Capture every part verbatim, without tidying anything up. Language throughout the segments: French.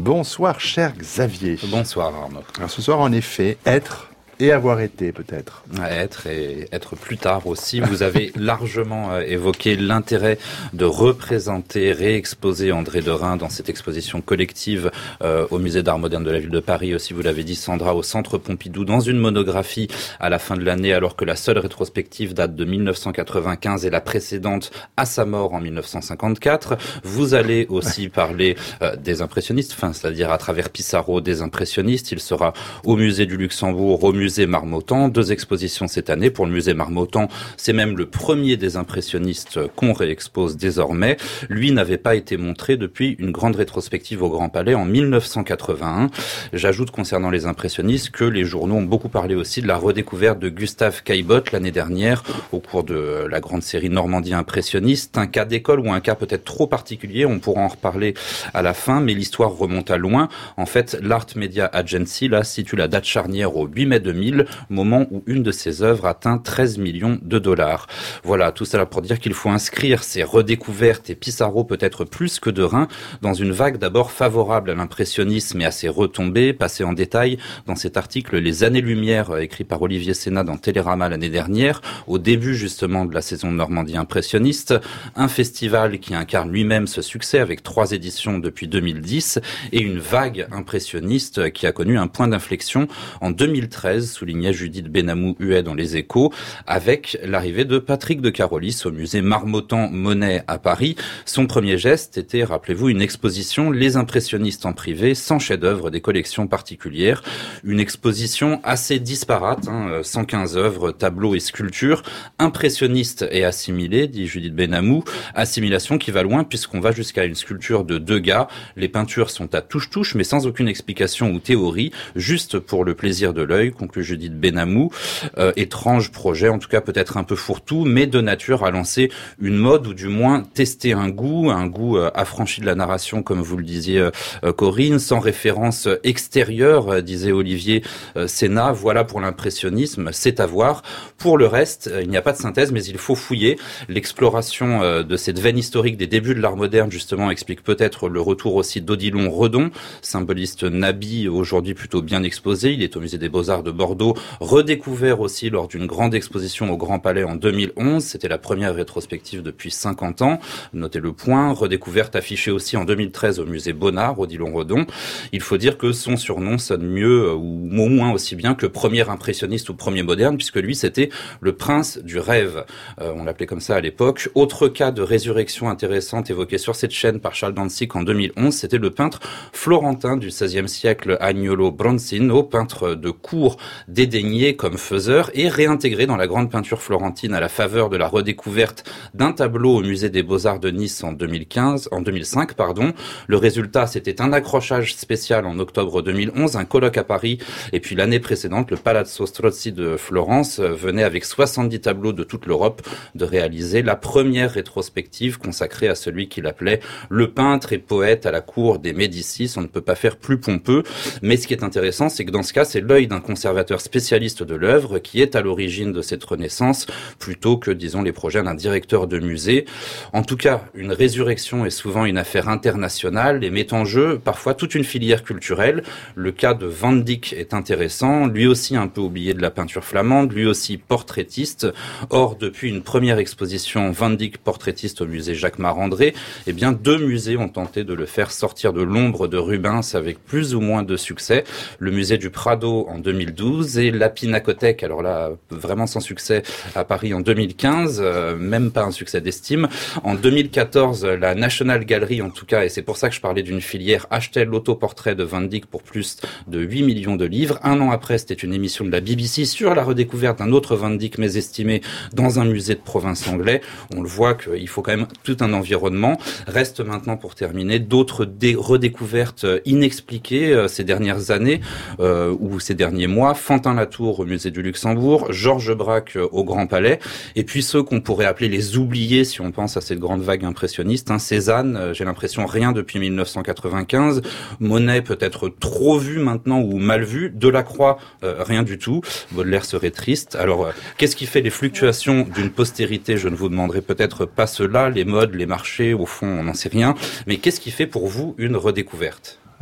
Bonsoir, cher Xavier. Bonsoir, Arnaud. Alors ce soir, en effet, être et avoir été, peut-être. Être et être plus tard aussi. Vous avez largement euh, évoqué l'intérêt de représenter, réexposer André Derain dans cette exposition collective euh, au Musée d'Art moderne de la ville de Paris. Aussi, vous l'avez dit, Sandra, au Centre Pompidou, dans une monographie à la fin de l'année, alors que la seule rétrospective date de mille neuf cent quatre-vingt-quinze et la précédente à sa mort en mille neuf cent cinquante-quatre. Vous allez aussi parler euh, des impressionnistes, enfin, c'est-à-dire à travers Pissarro des impressionnistes. Il sera au Musée du Luxembourg, au Musée Marmottan, deux expositions cette année. Pour le musée Marmottan, c'est même le premier des impressionnistes qu'on réexpose désormais. Lui n'avait pas été montré depuis une grande rétrospective au Grand Palais en mille neuf cent quatre-vingt-un. J'ajoute concernant les impressionnistes que les journaux ont beaucoup parlé aussi de la redécouverte de Gustave Caillebotte l'année dernière au cours de la grande série Normandie impressionniste. Un cas d'école ou un cas peut-être trop particulier, on pourra en reparler à la fin, mais l'histoire remonte à loin. En fait, l'Art Media Agency là situe la date charnière au huit mai deux mille, moment où une de ses œuvres atteint treize millions de dollars. Voilà, tout cela pour dire qu'il faut inscrire ces redécouvertes et Pissarro peut-être plus que Derain dans une vague d'abord favorable à l'impressionnisme et à ses retombées, passées en détail dans cet article Les Années-Lumière écrit par Olivier Sénat dans Télérama l'année dernière, au début justement de la saison de Normandie impressionniste, un festival qui incarne lui-même ce succès avec trois éditions depuis deux mille dix et une vague impressionniste qui a connu un point d'inflexion en deux mille treize, soulignait Judith Benamou-Huet dans Les Échos, avec l'arrivée de Patrick de Carolis au musée Marmottan-Monet à Paris. Son premier geste était, rappelez-vous, une exposition Les impressionnistes en privé, sans chef-d'œuvre des collections particulières. Une exposition assez disparate, hein, cent quinze œuvres, tableaux et sculptures, impressionnistes et assimilées, dit Judith Benamou. Assimilation qui va loin puisqu'on va jusqu'à une sculpture de Degas. Les peintures sont à touche-touche, mais sans aucune explication ou théorie, juste pour le plaisir de l'œil, conclut Judith Benamou. Euh, étrange projet, en tout cas peut-être un peu fourre-tout, mais de nature à lancer une mode ou du moins tester un goût, un goût euh, affranchi de la narration, comme vous le disiez euh, Corinne, sans référence extérieure, euh, disait Olivier euh, Sénat. Voilà pour l'impressionnisme, c'est à voir. Pour le reste, euh, il n'y a pas de synthèse, mais il faut fouiller. L'exploration euh, de cette veine historique des débuts de l'art moderne, justement, explique peut-être le retour aussi d'Odilon Redon, symboliste nabi, aujourd'hui plutôt bien exposé. Il est au musée des Beaux-Arts de Bordeaux, redécouvert aussi lors d'une grande exposition au Grand Palais en deux mille onze. C'était la première rétrospective depuis cinquante ans. Notez le point. Redécouverte affichée aussi en deux mille treize au musée Bonnard, Odilon Redon. Il faut dire que son surnom sonne mieux ou au moins aussi bien que premier impressionniste ou premier moderne, puisque lui, c'était le prince du rêve. Euh, on l'appelait comme ça à l'époque. Autre cas de résurrection intéressante évoqué sur cette chaîne par Charles Dantzig en deux mille onze, c'était le peintre florentin du seizième siècle, Agnolo Bronzino, peintre de cour dédaigné comme faiseur et réintégré dans la grande peinture florentine à la faveur de la redécouverte d'un tableau au musée des Beaux-Arts de Nice en deux mille quinze, en deux mille cinq, pardon. Le résultat, c'était un accrochage spécial en octobre deux mille onze, un colloque à Paris, et puis l'année précédente, le Palazzo Strozzi de Florence venait avec soixante-dix tableaux de toute l'Europe de réaliser la première rétrospective consacrée à celui qu'il appelait le peintre et poète à la cour des Médicis. On ne peut pas faire plus pompeux, mais ce qui est intéressant, c'est que dans ce cas, c'est l'œil d'un conservateur spécialiste de l'œuvre qui est à l'origine de cette renaissance, plutôt que, disons, les projets d'un directeur de musée. En tout cas, une résurrection est souvent une affaire internationale et met en jeu parfois toute une filière culturelle. Le cas de Van Dyck est intéressant, lui aussi un peu oublié de la peinture flamande, lui aussi portraitiste. Or, depuis une première exposition Van Dyck portraitiste au musée Jacques-Marandré, eh bien, deux musées ont tenté de le faire sortir de l'ombre de Rubens avec plus ou moins de succès. Le musée du Prado en deux mille douze et la Pinacothèque, alors là, vraiment sans succès à Paris en deux mille quinze, euh, même pas un succès d'estime. En deux mille quatorze, la National Gallery, en tout cas, et c'est pour ça que je parlais d'une filière, achetait l'autoportrait de Van Dyck pour plus de huit millions de livres. Un an après, c'était une émission de la B B C sur la redécouverte d'un autre Van Dyck mésestimé dans un musée de province anglais. On le voit qu'il faut quand même tout un environnement. Reste maintenant, pour terminer, d'autres dé- redécouvertes inexpliquées euh, ces dernières années euh, ou ces derniers mois. Fantin Latour au musée du Luxembourg, Georges Braque euh, au Grand Palais, et puis ceux qu'on pourrait appeler les oubliés si on pense à cette grande vague impressionniste. Hein. Cézanne, euh, j'ai l'impression rien depuis mille neuf cent quatre-vingt-quinze. Monet peut-être trop vu maintenant ou mal vu. Delacroix, euh, rien du tout. Baudelaire serait triste. Alors, euh, qu'est-ce qui fait les fluctuations d'une postérité? Je ne vous demanderai peut-être pas cela, les modes, les marchés, au fond, on n'en sait rien. Mais qu'est-ce qui fait pour vous une redécouverte? Ah.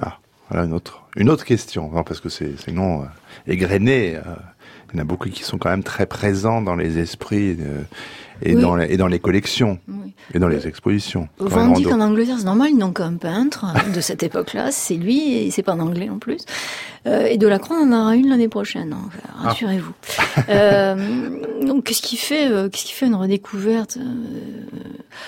Voilà une autre, une autre question, non, parce que c'est, c'est non euh, égrené. Euh, il y en a beaucoup qui sont quand même très présents dans les esprits euh, et, oui. dans les, et dans les collections oui. et dans les expositions. On dit qu'en Angleterre, c'est normal, ils n'ont qu'un peintre de cette époque-là, c'est lui, et c'est pas en anglais en plus. Euh, et Delacroix, on en aura une l'année prochaine, donc rassurez-vous. Ah. euh, donc, qu'est-ce qui fait, euh, qu'est-ce qui fait une redécouverte euh,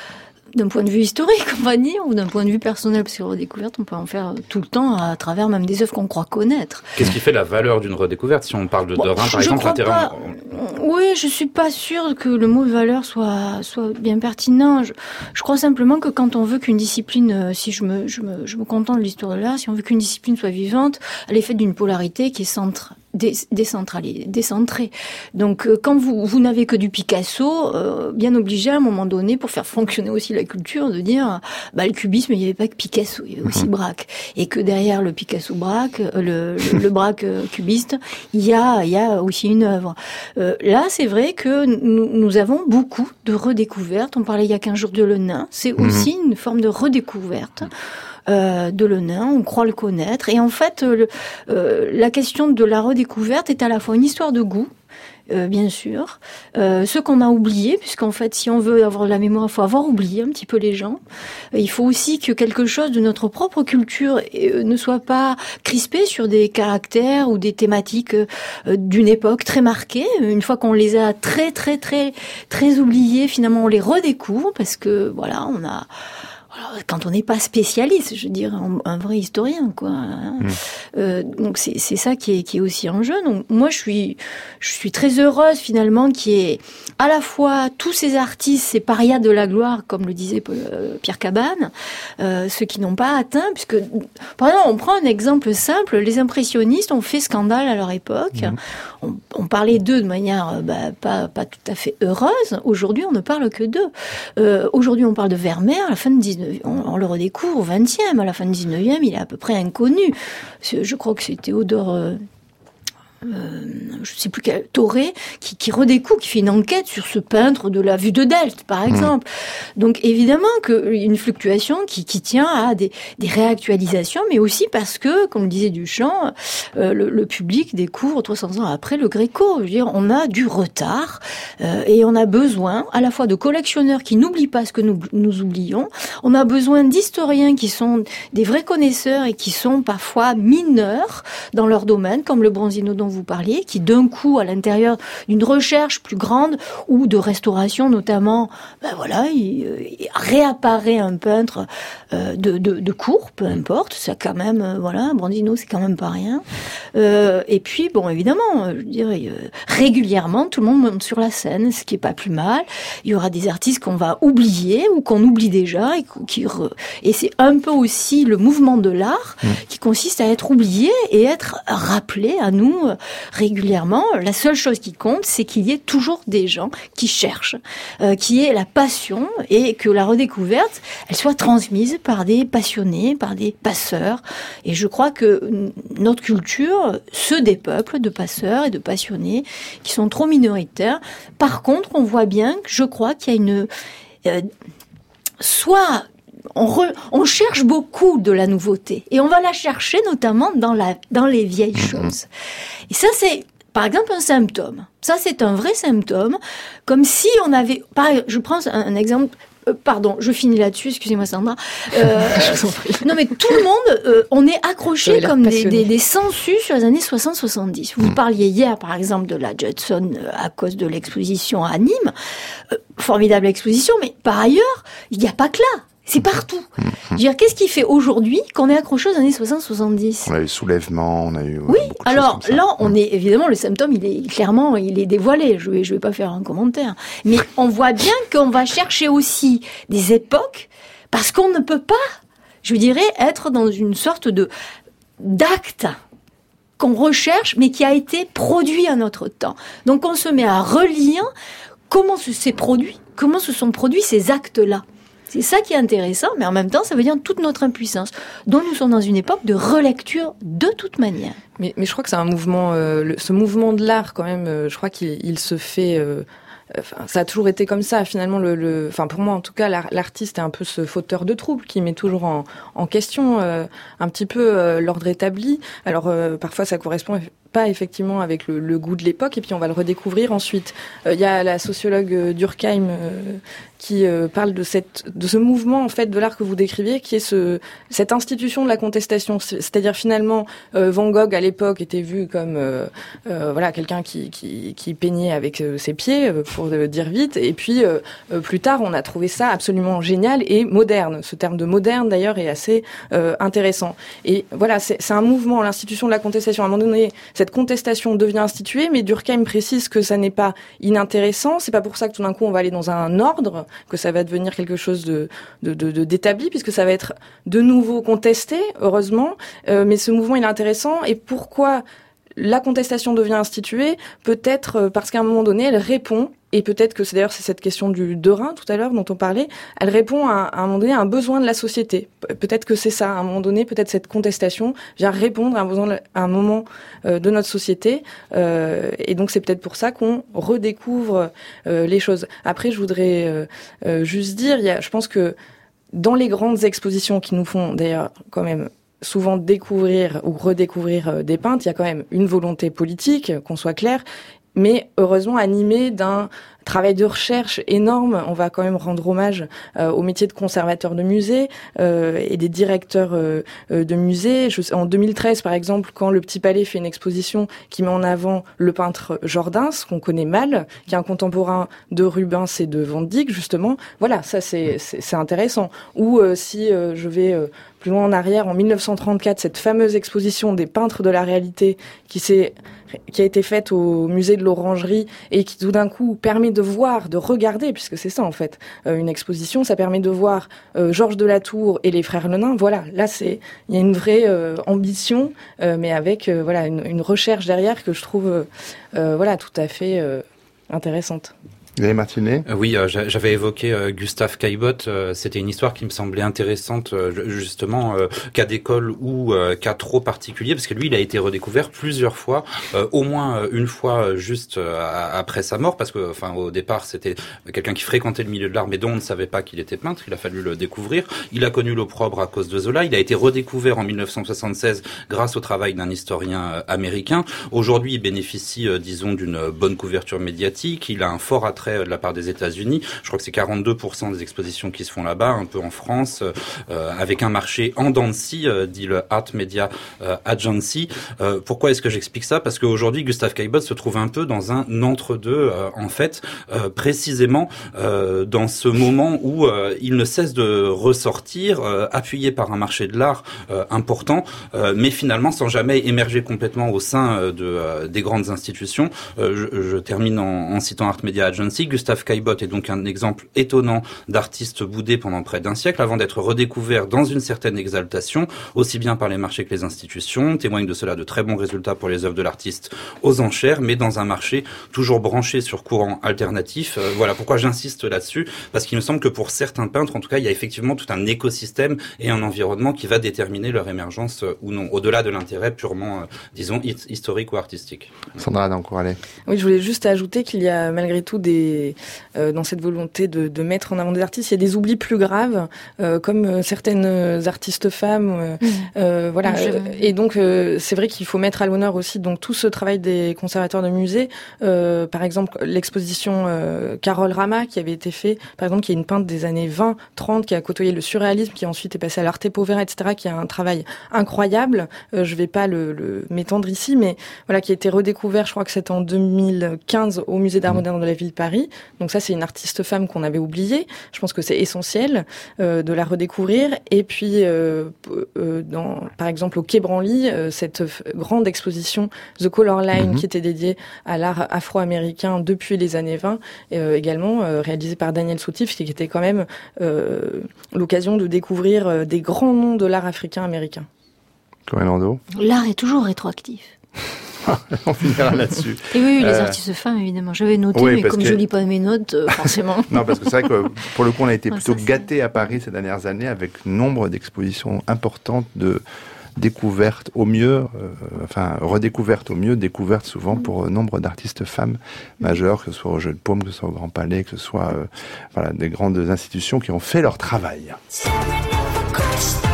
d'un point de vue historique, on va dire, ou d'un point de vue personnel, parce que la redécouverte, on peut en faire tout le temps à travers même des œuvres qu'on croit connaître. Qu'est-ce qui fait la valeur d'une redécouverte? Si on parle de, bon, de Rhin, par exemple, l'intérêt... Pas... Oui, je suis pas sûre que le mot valeur soit, soit bien pertinent. Je, je crois simplement que quand on veut qu'une discipline, si je me, je me, je me contente de l'histoire de l'art, si on veut qu'une discipline soit vivante, elle est faite d'une polarité qui est centre. décentralisé, décentré. Donc, euh, quand vous, vous n'avez que du Picasso, euh, bien obligé à un moment donné, pour faire fonctionner aussi la culture, de dire, bah, le cubisme, il n'y avait pas que Picasso, il y avait aussi mmh. Braque. Et que derrière le Picasso Braque, euh, le, le, le Braque euh, cubiste, il y a, il y a aussi une œuvre. Euh, là, c'est vrai que nous, nous avons beaucoup de redécouvertes. On parlait il y a quinze jours de Le Nain. C'est mmh. aussi une forme de redécouverte. Euh, de Le Nain, on croit le connaître. Et en fait, le, euh, la question de la redécouverte est à la fois une histoire de goût, euh, bien sûr, euh, ce qu'on a oublié, puisqu'en fait, si on veut avoir de la mémoire, il faut avoir oublié un petit peu les gens. Euh, il faut aussi que quelque chose de notre propre culture euh, ne soit pas crispé sur des caractères ou des thématiques euh, d'une époque très marquée. Une fois qu'on les a très, très, très, très oubliés, finalement, on les redécouvre, parce que, voilà, on a... Alors, quand on n'est pas spécialiste, je veux dire, un, un vrai historien, quoi. Hein. Mmh. Euh, donc c'est, c'est ça qui est, qui est aussi en jeu. Donc moi, je suis, je suis très heureuse finalement qu'il y ait à la fois tous ces artistes, ces parias de la gloire, comme le disait euh, Pierre Cabane, euh, ceux qui n'ont pas atteint, puisque par exemple, on prend un exemple simple, les impressionnistes ont fait scandale à leur époque. Mmh. On, on parlait d'eux de manière bah, pas, pas tout à fait heureuse. Aujourd'hui, on ne parle que d'eux. Euh, aujourd'hui, on parle de Vermeer à la fin du dix-neuvième. On, on le redécouvre au vingtième, à la fin du dix-neuvième, il est à peu près inconnu. Je crois que c'est Théodore... Euh, Euh, je ne sais plus quel, Toré, qui, qui redécouvre, qui fait une enquête sur ce peintre de la vue de Delft, par exemple. Mmh. Donc évidemment qu'il y a une fluctuation qui, qui tient à des, des réactualisations, mais aussi parce que, comme le disait Duchamp, euh, le, le public découvre trois cents ans après le Gréco. Je veux dire, on a du retard euh, et on a besoin à la fois de collectionneurs qui n'oublient pas ce que nous, nous oublions. On a besoin d'historiens qui sont des vrais connaisseurs et qui sont parfois mineurs dans leur domaine, comme le Bronzino dont vous parliez, qui d'un coup, à l'intérieur d'une recherche plus grande ou de restauration notamment, ben voilà, il, il réapparaît un peintre euh, de, de, de cours, peu importe, ça quand même, euh, voilà, Bronzino, c'est quand même pas rien. Euh, et puis, bon, évidemment, je dirais, euh, régulièrement, tout le monde monte sur la scène, ce qui est pas plus mal. Il y aura des artistes qu'on va oublier ou qu'on oublie déjà, et, qui re... et c'est un peu aussi le mouvement de l'art mmh. qui consiste à être oublié et être rappelé à nous régulièrement. La seule chose qui compte, c'est qu'il y ait toujours des gens qui cherchent, euh, qui aient la passion et que la redécouverte, elle soit transmise par des passionnés, par des passeurs. Et je crois que notre culture se dépeuple de passeurs et de passionnés qui sont trop minoritaires. Par contre, on voit bien que je crois qu'il y a une... Euh, soit... On, re, on cherche beaucoup de la nouveauté et on va la chercher notamment dans, la, dans les vieilles choses. Et ça, c'est par exemple un symptôme. Ça, c'est un vrai symptôme, comme si on avait... Pareil, je prends un, un exemple... Euh, pardon, je finis là-dessus, excusez-moi Sandra. Euh, je vous en prie. Non mais tout le monde, euh, on est accroché comme des, des, des sangsues sur les années soixante soixante-dix. Vous mmh. parliez hier par exemple de la Judson euh, à cause de l'exposition à Nîmes. Euh, formidable exposition, mais par ailleurs, il n'y a pas que là. C'est partout. Mmh. Je veux dire, qu'est-ce qui fait aujourd'hui qu'on est accroché aux années soixante soixante-dix? On a eu le soulèvement, on a eu... Oui, alors là, on est, évidemment, le symptôme, il est clairement, il est dévoilé. Je vais, je vais pas faire un commentaire. Mais on voit bien qu'on va chercher aussi des époques, parce qu'on ne peut pas, je dirais, être dans une sorte de, d'acte qu'on recherche, mais qui a été produit à notre temps. Donc on se met à relire comment se s'est produit, comment se sont produits ces actes-là. C'est ça qui est intéressant, mais en même temps, ça veut dire toute notre impuissance, dont nous sommes dans une époque de relecture de toute manière. Mais, mais je crois que c'est un mouvement, euh, le, ce mouvement de l'art, quand même, euh, je crois qu'il il se fait... Euh enfin, ça a toujours été comme ça finalement. Le, le, enfin pour moi en tout cas, l'artiste est un peu ce fauteur de trouble qui met toujours en, en question euh, un petit peu euh, l'ordre établi. Alors euh, parfois ça correspond pas effectivement avec le, le goût de l'époque, et puis on va le redécouvrir ensuite. Il euh, y a la sociologue euh, Durkheim euh, qui euh, parle de cette de ce mouvement en fait de l'art que vous décriviez, qui est ce cette institution de la contestation. C'est-à-dire finalement euh, Van Gogh à l'époque était vu comme euh, euh, voilà quelqu'un qui qui qui peignait avec euh, ses pieds euh, pour euh, dire vite, et puis euh, euh, plus tard on a trouvé ça absolument génial et moderne. Ce terme de moderne d'ailleurs est assez euh, intéressant. Et voilà, c'est c'est un mouvement, l'institution de la contestation. À un moment donné, cette contestation devient instituée, mais Durkheim précise que ça n'est pas inintéressant. C'est pas pour ça que tout d'un coup on va aller dans un ordre, que ça va devenir quelque chose de, de, de, de d'établi, puisque ça va être de nouveau contesté, heureusement. Euh, mais ce mouvement il est intéressant. Et pourquoi la contestation devient instituée? Peut-être parce qu'à un moment donné, elle répond. Et peut-être que c'est d'ailleurs c'est cette question du de rein tout à l'heure dont on parlait. Elle répond à, à un moment donné à un besoin de la société. Peut-être que c'est ça. À un moment donné, peut-être cette contestation vient répondre à un besoin, à un moment euh, de notre société. Euh, et donc c'est peut-être pour ça qu'on redécouvre euh, les choses. Après, je voudrais euh, euh, juste dire, il y a, je pense que dans les grandes expositions qui nous font d'ailleurs quand même souvent découvrir ou redécouvrir euh, des peintres, il y a quand même une volonté politique, qu'on soit clair, mais heureusement animé d'un travail de recherche énorme. On va quand même rendre hommage euh, au métier de conservateur de musée euh, et des directeurs euh, de musées. Je, en deux mille treize, par exemple, quand le Petit Palais fait une exposition qui met en avant le peintre Jordaens, qu'on connaît mal, qui est un contemporain de Rubens et de Van Dyck, justement. Voilà, ça c'est, c'est, c'est intéressant. Ou euh, si euh, je vais euh, plus loin en arrière, en mille neuf cent trente-quatre, cette fameuse exposition des peintres de la réalité qui s'est qui a été faite au musée de l'Orangerie et qui tout d'un coup permet de voir, de regarder, puisque c'est ça en fait, euh, une exposition, ça permet de voir euh, Georges de la Tour et les frères Lenain. Voilà, là c'est, il y a une vraie euh, ambition, euh, mais avec euh, voilà une, une recherche derrière que je trouve euh, voilà tout à fait euh, intéressante. Xavier Martinet ? euh, Oui, euh, j'avais évoqué euh, Gustave Caillebotte. Euh, c'était une histoire qui me semblait intéressante, euh, justement, euh, cas d'école ou euh, cas trop particulier, parce que lui, il a été redécouvert plusieurs fois, euh, au moins une fois juste euh, après sa mort, parce que, enfin, au départ, c'était quelqu'un qui fréquentait le milieu de l'art, mais dont on ne savait pas qu'il était peintre. Il a fallu le découvrir. Il a connu l'opprobre à cause de Zola. Il a été redécouvert en mille neuf cent soixante-seize grâce au travail d'un historien euh, américain. Aujourd'hui, il bénéficie, euh, disons, d'une bonne couverture médiatique. Il a un fort attrait de la part des États-Unis. Je crois que c'est quarante-deux pour cent des expositions qui se font là-bas, un peu en France, euh, avec un marché en dents de scie, euh, dit le Art Media euh, Agency. Euh, pourquoi est-ce que j'explique ça? Parce qu'aujourd'hui, Gustave Caillebotte se trouve un peu dans un entre-deux, euh, en fait, euh, précisément euh, dans ce moment où euh, il ne cesse de ressortir, euh, appuyé par un marché de l'art euh, important, euh, mais finalement sans jamais émerger complètement au sein euh, de euh, des grandes institutions. Euh, je, je termine en, en citant Art Media Agency. Gustave Caillebotte est donc un exemple étonnant d'artiste boudé pendant près d'un siècle avant d'être redécouvert dans une certaine exaltation, aussi bien par les marchés que les institutions. Témoigne de cela de très bons résultats pour les œuvres de l'artiste aux enchères, mais dans un marché toujours branché sur courant alternatif. Euh, voilà pourquoi j'insiste là-dessus, parce qu'il me semble que pour certains peintres, en tout cas, il y a effectivement tout un écosystème et un environnement qui va déterminer leur émergence euh, ou non, au-delà de l'intérêt purement, euh, disons, historique ou artistique. Sandra Dancourt-Allais. Oui, je voulais juste ajouter qu'il y a malgré tout des Euh, dans cette volonté de, de mettre en avant des artistes, il y a des oublis plus graves, euh, comme euh, certaines artistes femmes, euh, mmh. euh, voilà. Je... Et donc, euh, c'est vrai qu'il faut mettre à l'honneur aussi donc tout ce travail des conservateurs de musées. Euh, par exemple, l'exposition euh, Carole Rama qui avait été faite, par exemple, qui est une peintre des années vingt, trente, qui a côtoyé le surréalisme, qui ensuite est passée à l'Arte Povera, et cetera, qui a un travail incroyable. Euh, je vais pas le, le m'étendre ici, mais voilà, qui a été redécouvert, je crois que c'est en deux mille quinze au Musée d'Art Moderne de la Ville de Paris. Donc ça, c'est une artiste femme qu'on avait oubliée. Je pense que c'est essentiel euh, de la redécouvrir. Et puis, euh, euh, dans, par exemple, au Quai Branly, euh, cette f- grande exposition The Color Line, mm-hmm. qui était dédiée à l'art afro-américain depuis les années vingt, euh, également euh, réalisée par Daniel Soutif, qui était quand même euh, l'occasion de découvrir euh, des grands noms de l'art africain-américain. Corinne Landau. L'art est toujours rétroactif. On finira là-dessus. Et oui, les euh... artistes femmes, évidemment. J'avais noté, oui, mais comme que... je lis pas mes notes, euh, forcément. Non, parce que c'est vrai que pour le coup, on a été plutôt gâtés à Paris ces dernières années avec nombre d'expositions importantes de découverte au mieux, euh, enfin redécouverte au mieux, découverte souvent pour euh, nombre d'artistes femmes majeures, que ce soit au Jeu de Paume, que ce soit au Grand Palais, que ce soit euh, voilà, des grandes institutions qui ont fait leur travail.